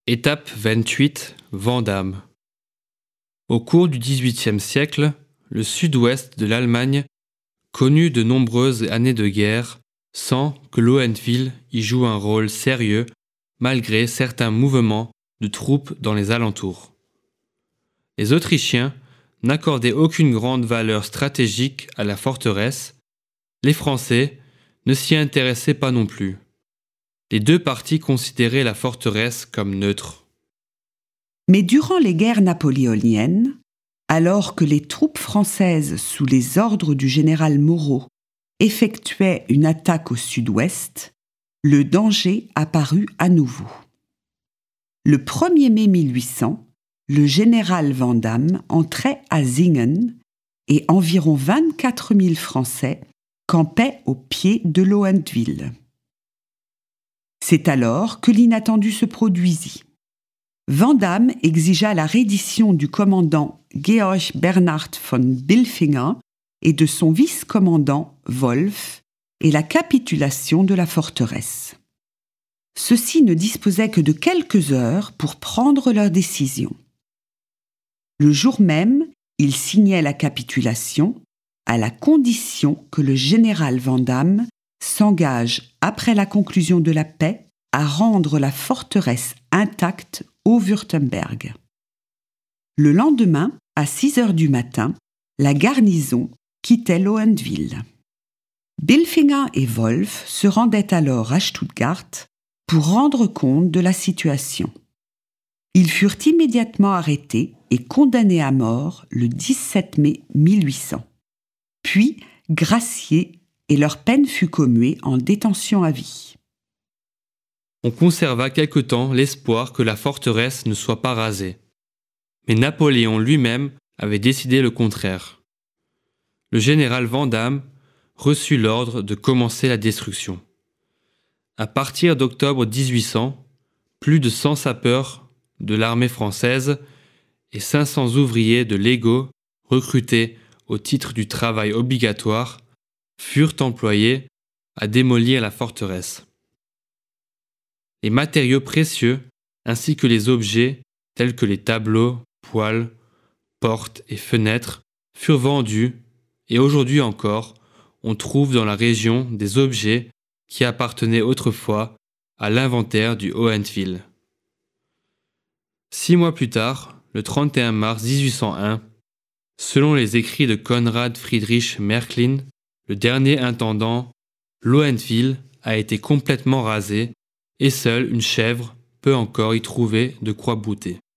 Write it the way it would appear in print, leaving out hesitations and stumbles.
Étape 28, Vandamme. Au cours du XVIIIe siècle, le sud-ouest de l'Allemagne connut de nombreuses années de guerre sans que Hohenwilde y joue un rôle sérieux malgré certains mouvements de troupes dans les alentours. Les Autrichiens n'accordaient aucune grande valeur stratégique à la forteresse, les Français ne s'y intéressaient pas non plus. Les deux parties considéraient la forteresse comme neutre. Mais durant les guerres napoléoniennes, alors que les troupes françaises sous les ordres du général Moreau effectuaient une attaque au sud-ouest, le danger apparut à nouveau. Le 1er mai 1800, le général Vandamme entrait à Singen et environ 24 000 Français campaient au pied de Hohenwilde. C'est alors que l'inattendu se produisit. Vandamme exigea la reddition du commandant Georg Bernhard von Bilfinger et de son vice-commandant Wolf et la capitulation de la forteresse. Ceux-ci ne disposaient que de quelques heures pour prendre leur décision. Le jour même, ils signaient la capitulation à la condition que le général Vandamme s'engage, après la conclusion de la paix, à rendre la forteresse intacte au Wurtemberg. Le lendemain, à 6 heures du matin, la garnison quittait Hohenwilde. Bilfinger et Wolf se rendaient alors à Stuttgart pour rendre compte de la situation. Ils furent immédiatement arrêtés et condamnés à mort le 17 mai 1800, puis graciés et leur peine fut commuée en détention à vie. On conserva quelque temps l'espoir que la forteresse ne soit pas rasée. Mais Napoléon lui-même avait décidé le contraire. Le général Vandamme reçut l'ordre de commencer la destruction. À partir d'octobre 1800, plus de 100 sapeurs de l'armée française et 500 ouvriers de l'Ego recrutés au titre du travail obligatoire furent employés à démolir la forteresse. Les matériaux précieux ainsi que les objets tels que les tableaux, poêles, portes et fenêtres furent vendus et aujourd'hui encore, on trouve dans la région des objets qui appartenaient autrefois à l'inventaire du Hohenwilde. 6 mois plus tard, le 31 mars 1801, selon les écrits de Konrad Friedrich Märklin, le dernier intendant, Hohenwilde a été complètement rasé et seule une chèvre peut encore y trouver de quoi brouter.